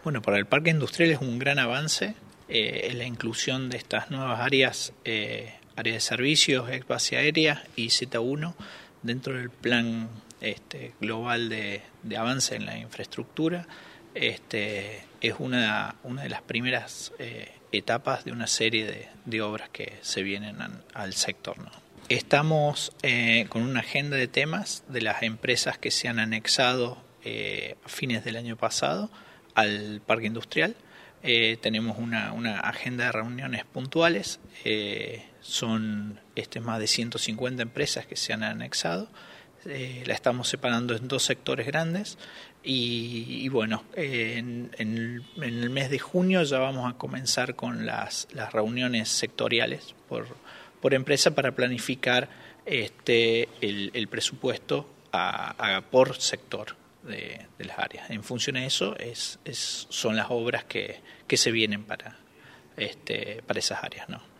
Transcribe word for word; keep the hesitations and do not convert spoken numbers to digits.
Bueno, para el parque industrial es un gran avance eh, la inclusión de estas nuevas áreas, eh, áreas de servicios, ex base aérea y Z uno dentro del plan este, global de, de avance en la infraestructura. Este, es una, una de las primeras eh, etapas de una serie de, de obras que se vienen an, al sector, ¿no? Estamos eh, con una agenda de temas de las empresas que se han anexado eh, a fines del año pasado al parque industrial. Eh, tenemos una, una agenda de reuniones puntuales, eh, son este, más de ciento cincuenta empresas que se han anexado. Eh, la estamos separando en dos sectores grandes y, y bueno, eh, en, en, en el mes de junio ya vamos a comenzar con las, las reuniones sectoriales por, por empresa para planificar este, el, el presupuesto a, a, por sector de, de las áreas. En función de eso es, es, son las obras que, que se vienen para, este, para esas áreas, ¿no?